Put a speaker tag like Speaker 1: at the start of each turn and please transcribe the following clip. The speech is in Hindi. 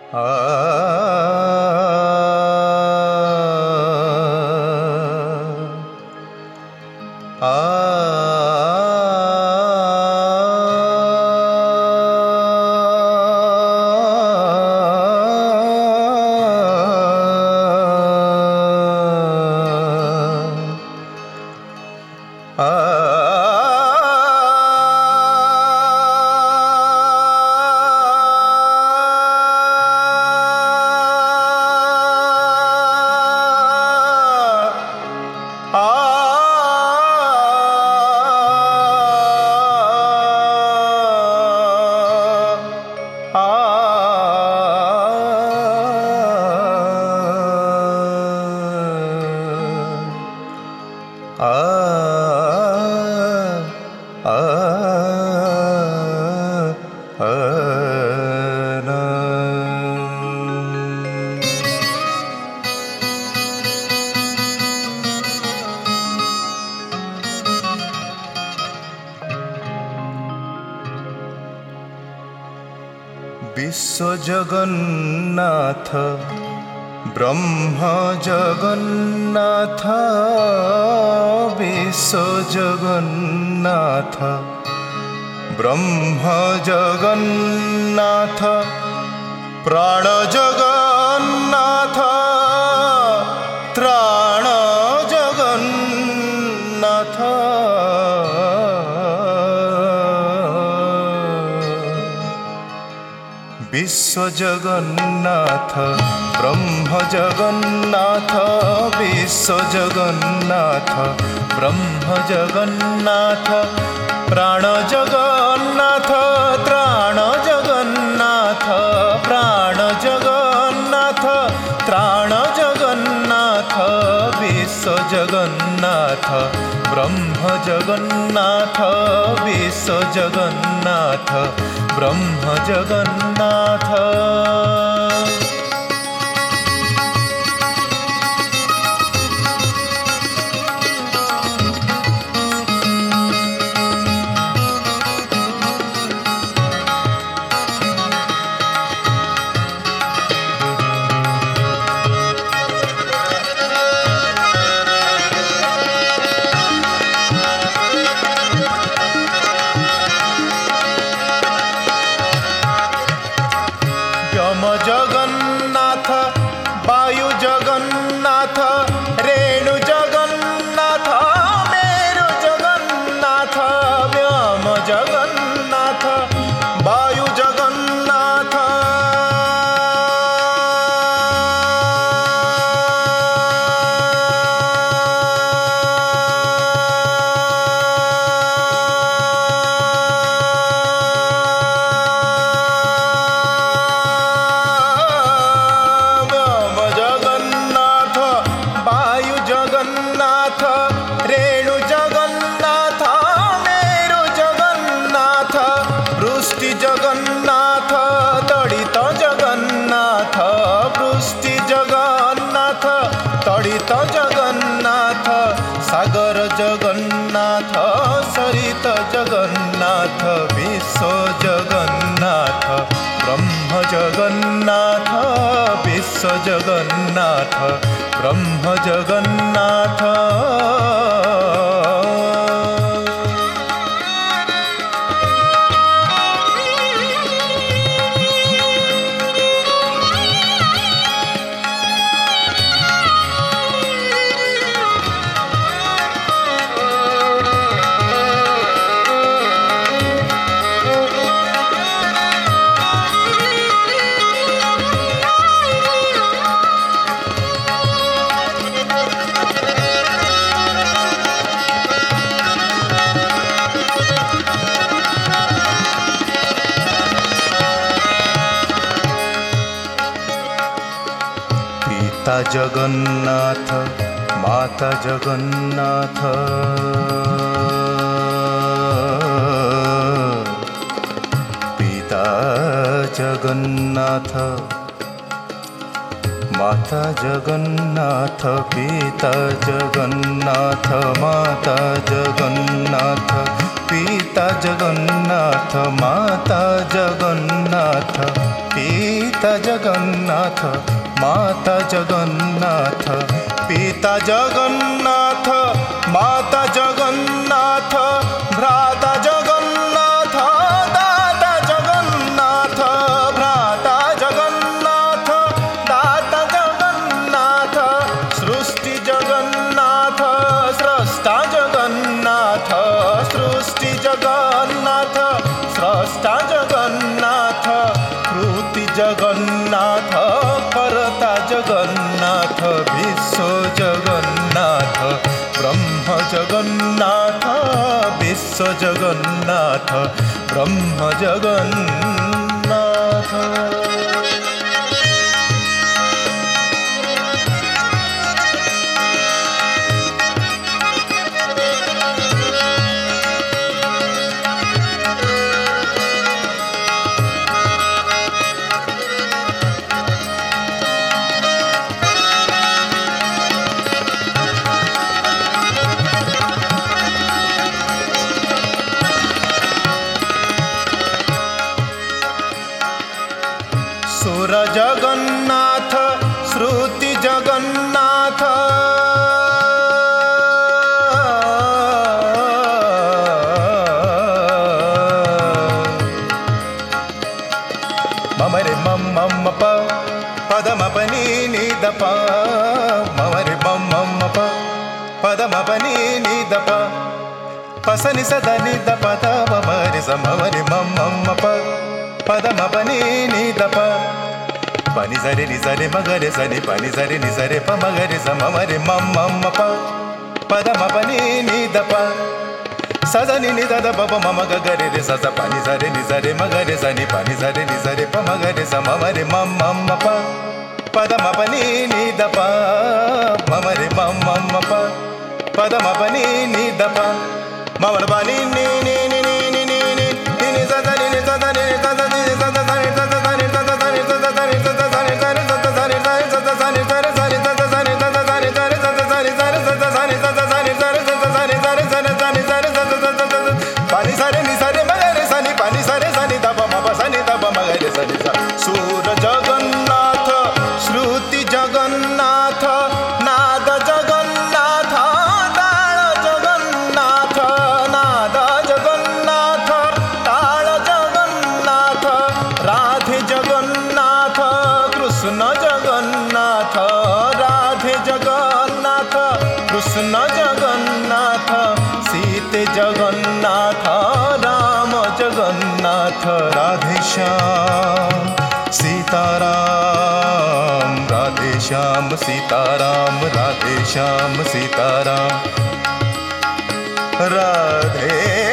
Speaker 1: विश्व जगन्नाथ ब्रह्म जगन्नाथ विश्व जगन्नाथ ब्रह्म जगन्नाथ प्राण जगन्नाथ त्राण जगन्नाथ विश्व जगन्नाथ ब्रह्म जगन्नाथ विश्व जगन्नाथ ब्रह्म जगन्नाथ प्राण जगन्नाथ त्राण जगन्नाथ प्राण जगन्नाथ त्राण जगन्नाथ विश्व जगन्नाथ ब्रह्म जगन्नाथ विश्व जगन्नाथ ब्रह्म जगन्नाथ जगन्नाथ वायु जगन्नाथ रेणु जगन्नाथ मेरु जगन्नाथ व्योम जगन्नाथ वायु जगन्नाथ जगन्नाथ रेणु जगन्नाथ मेरु जगन्नाथ वृष्टि जगन्नाथ तड़ित जगन्नाथ वृष्टि जगन्नाथ तड़ित जगन्नाथ सागर जगन्नाथ सरित जगन्नाथ विश्व जगन्नाथ ब्रह्म जगन्नाथ विश्व जगन्नाथ ब्रह्म जगन्नाथ पिता जगन्नाथ माता जगन्नाथ पिता जगन्नाथ माता जगन्नाथ पिता जगन्नाथ माता जगन्नाथ पिता जगन्नाथ माता जगन्नाथ पिता जगन्नाथ माता जगन्नाथ पिता जगन्नाथ माता जगन्नाथ भ्राता जगन्नाथ दाता जगन्नाथ भ्राता जगन्नाथ दाता जगन्नाथ सृष्टि जगन्नाथ स्रष्टा जगन्नाथ सृष्टि जगन्नाथ स्रष्टा जगन्नाथ कृति जगन्नाथ कर्ता जगन्नाथ विश्व जगन्नाथ ब्रह्म जगन्नाथ विश्व जगन्नाथ ब्रह्म जगन्नाथ। सुर जगन्नाथ श्रुति जगन्नाथ मम रे मम मम प पद म प नि नि द प मम रे मम मम प पद म प नि नि द प प स नि स द नि द प द म म रे स मम रे मम मम प पद म प नि नि द प प नि स रे नि स रे म ग रे स नि प नि स रे नि स रे प म ग रे स म म रे मम मम प पद म प नि नि द प स द नि नि द द प प म म ग ग रे रे स स प नि स रे नि स रे म ग रे स नि प नि स रे नि स रे प म ग रे स म म रे मम मम प पद म प नि नि द प म म रे मम मम प पद म प नि नि द प म म प नि नि नि नि नि नि नि नि नि स द नि नि स द नि स द नि स द स नि स द स नि स द स नि स द स नि स द स नि स द स नि स द स नि स द स नि स द स नि स द स नि स द स नि स द स नि स द स नि स द स नि स द स नि स द स नि स द स नि स द प नि स रे नि स रे म ग रे स नि प नि स रे स नि द प म प स नि द प म ग रे स नि स सुर जगन्नाथ श्रुति जगन्नाथ नाद जगन्नाथ ताल जगन्नाथ नाद जगन्नाथ ताल जगन्नाथ राधे जगन्नाथ कृष्ण जगन्नाथ राधे जगन्नाथ कृष्ण जगन्नाथ सीते जगन्नाथ राम जगन्नाथ राधे श्याम सीताराम राधे श्याम सीताराम राधे श्याम सीताराम राधे